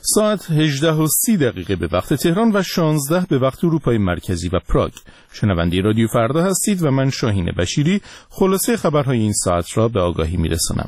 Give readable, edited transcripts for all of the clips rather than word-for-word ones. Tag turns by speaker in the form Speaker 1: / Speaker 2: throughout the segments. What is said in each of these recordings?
Speaker 1: ساعت 18:30 به وقت تهران و 16 به وقت اروپای مرکزی و پراگ. شنونده رادیو فردا هستید و من شاهین بشیری خلاصه خبرهای این ساعت را به آگاهی میرسانم.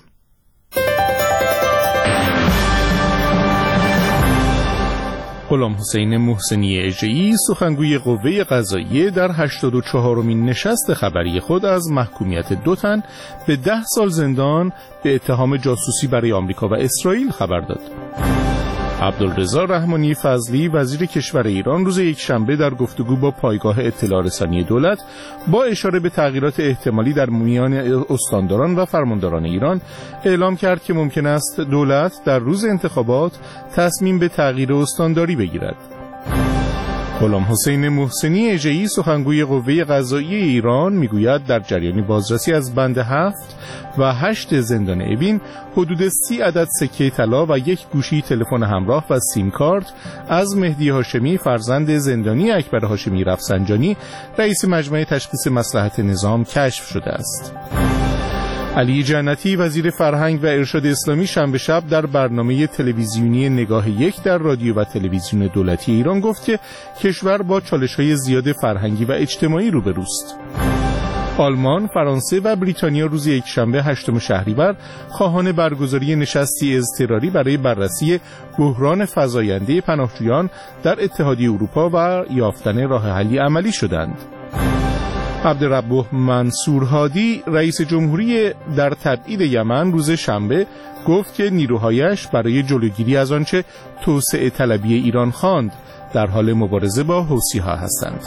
Speaker 1: غلام حسین محسنی اژه‌ای سخنگوی قوه قضاییه در 84مین نشست خبری خود از محکومیت 2 تن به 10 سال زندان به اتهام جاسوسی برای آمریکا و اسرائیل خبر داد. عبدالرضا رحمانی فضلی وزیر کشور ایران روز یکشنبه در گفتگو با پایگاه اطلاع رسانی دولت با اشاره به تغییرات احتمالی در میان استانداران و فرمانداران ایران اعلام کرد که ممکن است دولت در روز انتخابات تصمیم به تغییر استانداری بگیرد. غلام حسین محسنی اژه‌ای سخنگوی قوه قضاییه ایران میگوید در جریان بازرسی از بند 7 و 8 زندان اوین حدود 30 عدد سکه طلا و 1 گوشی تلفن همراه و سیم کارت از مهدی هاشمی فرزند زندانی اکبر هاشمی رفسنجانی رئیس مجمع تشخیص مصلحت نظام کشف شده است. علی جنتی وزیر فرهنگ و ارشاد اسلامی شنبه شب در برنامه تلویزیونی نگاه 1 در رادیو و تلویزیون دولتی ایران گفت که کشور با چالش‌های زیاد فرهنگی و اجتماعی روبروست. آلمان، فرانسه و بریتانیا روز یکشنبه 8 شهریور خواهان برگزاری نشستی اضطراری برای بررسی بحران فزاینده پناهجویان در اتحادیه اروپا و یافتن راه حلی عملی شدند. عبدالرب منصور هادی رئیس جمهوری در تبعید یمن روز شنبه گفت که نیروهایش برای جلوگیری از آنچه توسعه طلبی ایران خواند در حال مبارزه با حوثی‌ها هستند.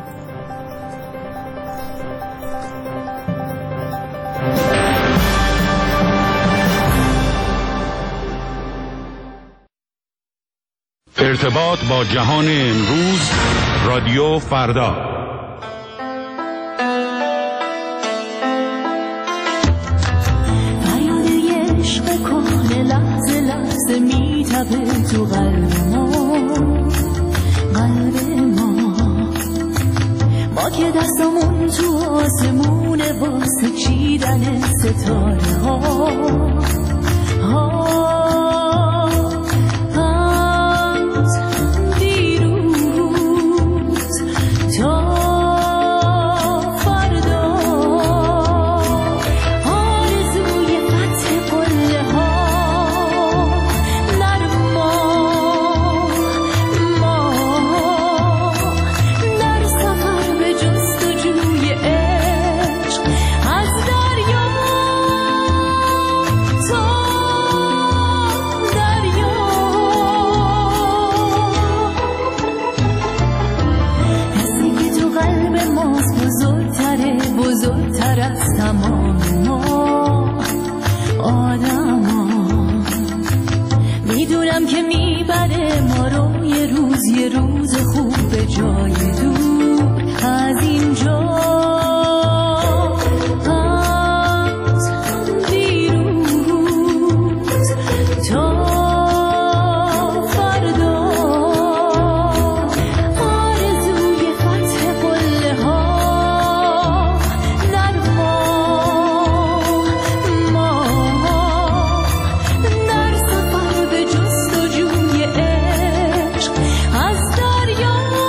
Speaker 2: ارتباط با جهان امروز، رادیو فردا.
Speaker 3: میتابه تو قلب ما که دستمون تو آسمونه واسه چیدن ستاره ها از دیروز تا بزرگتر از تمام ما آدما میدونم که میبره ما رو یه روز خوب به جای دور از اینجا از دیروز تا از دریا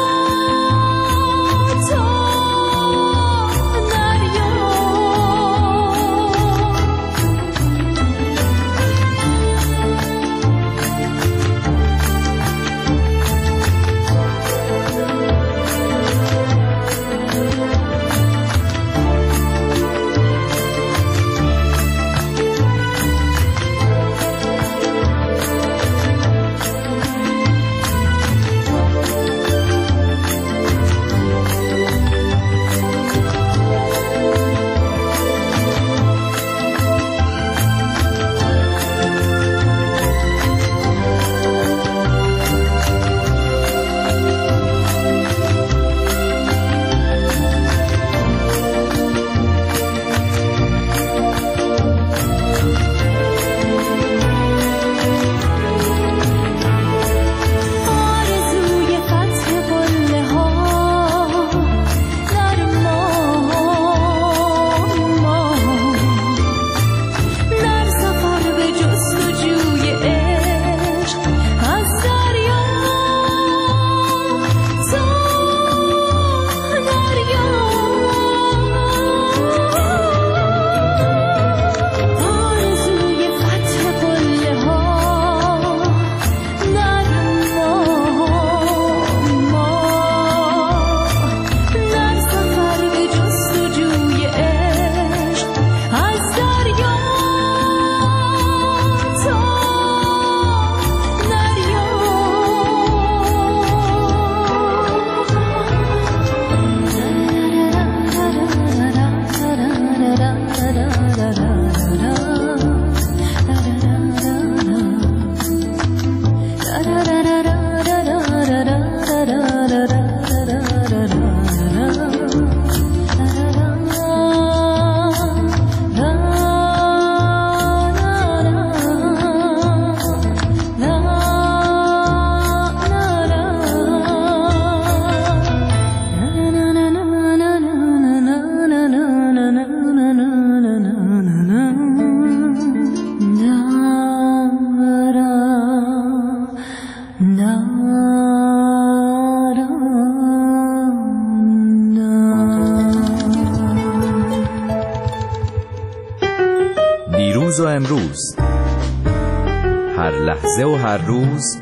Speaker 4: امروز، هر لحظه و هر روز،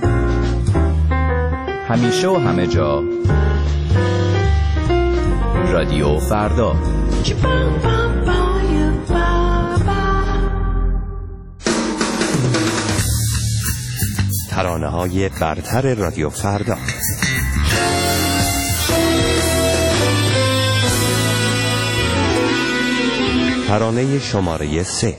Speaker 4: همیشه و همه جا، رادیو فردا.
Speaker 5: ترانه‌های برتر رادیو فردا. ترانه شماره 3.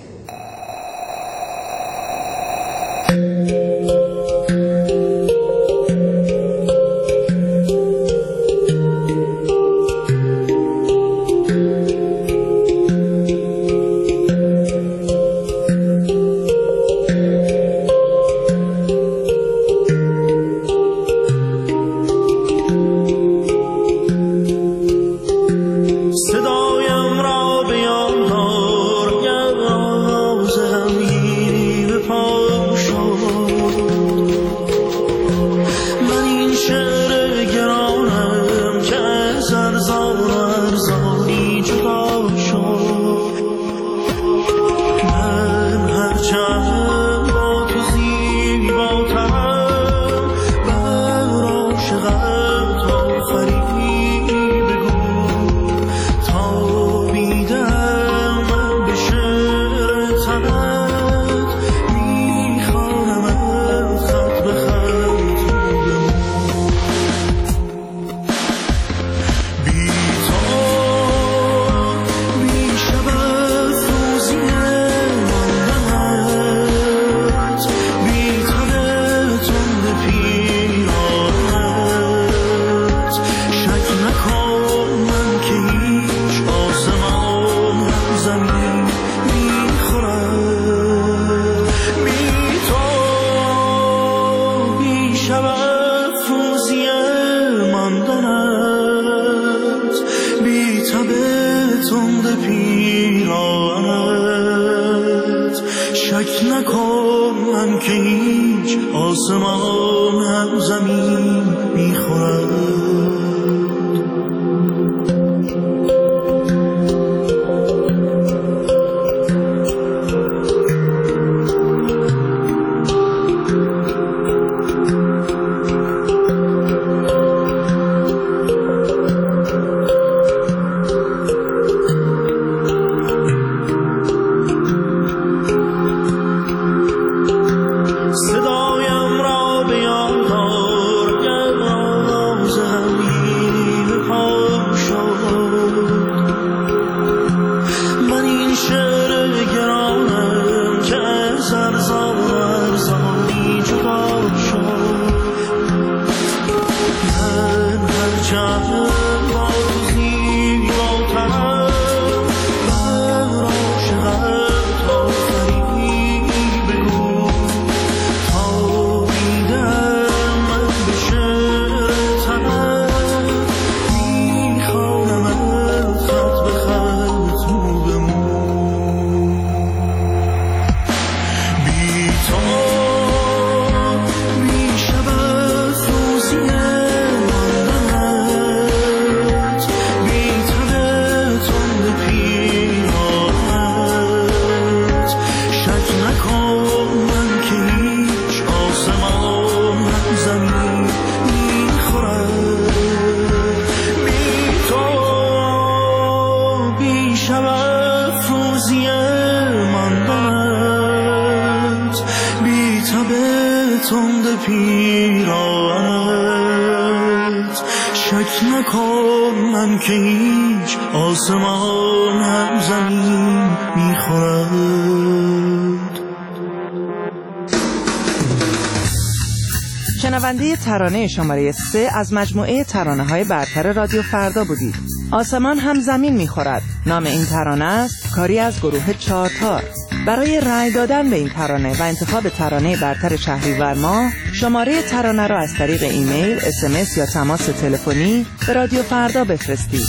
Speaker 6: شنونده ترانه شماره 3 از مجموعه ترانه‌های برتر رادیو فردا بودید. آسمان هم زمین می‌خورد. نام این ترانه است کاری از گروه چارتار. برای رأی دادن به این ترانه و انتخاب ترانه برتر شهریور ماه، شماره ترانه را از طریق ایمیل، SMS یا تماس تلفنی به رادیو فردا بفرستید.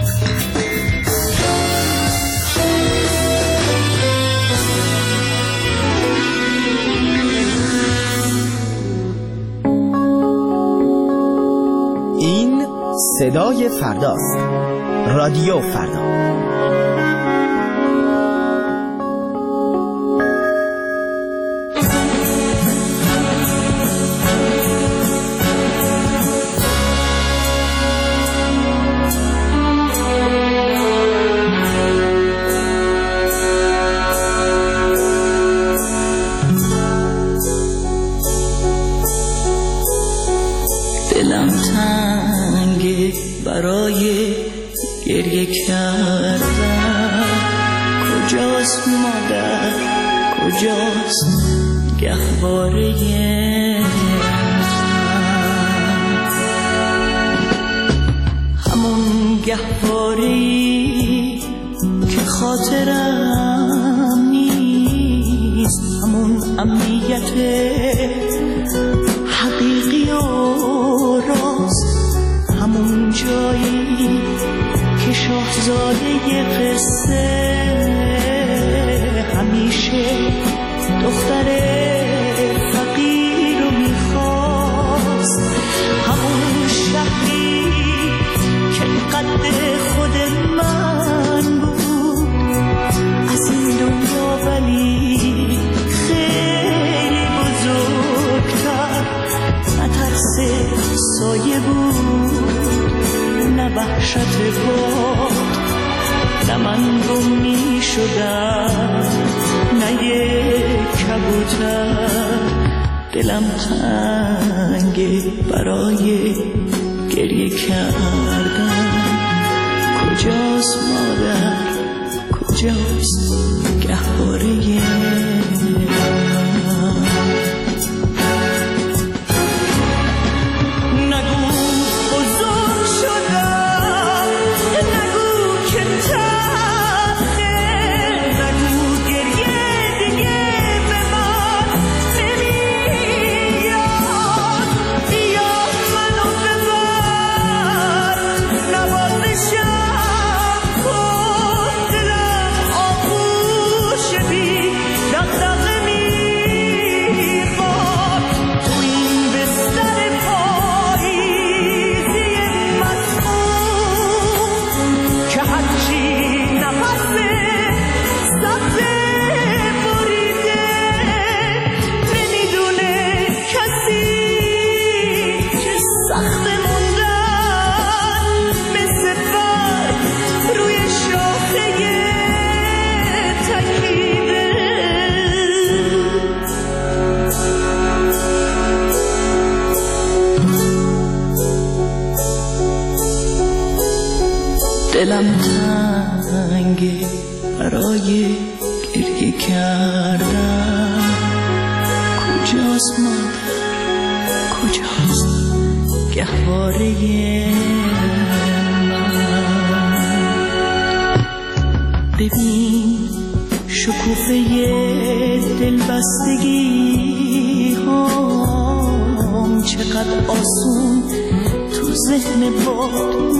Speaker 7: این صدای فرداست. رادیو فردا.
Speaker 3: دلم تنگه برای گریه کردن. کجاست مادر، کجاست گهواره همون گهواره‌ای که خاطرم نیست، همون امنیت حقیقی و راست، همون جایی که شاهزاده قصه همیشه دختر فقیر رو میخواست، همون شهری که قد خود من بود از این دنیا، ولی خیلی بزرگتر، نه ترس سایه بود نه وحشت باد، نه من گم می شدم نه یک کبوتر. دلم تنگه برای گریه کردن. کجاست مادر، کجاست گهواره دلم تنگه برای گریه کردن. کجاست مادر، کجاست گهواره من؟ ببین شکوفه دلبستگی هم چقدر آسون تو ذهن باد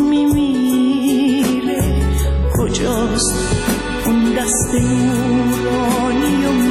Speaker 3: میمیره. کجاست اون دست نورانی و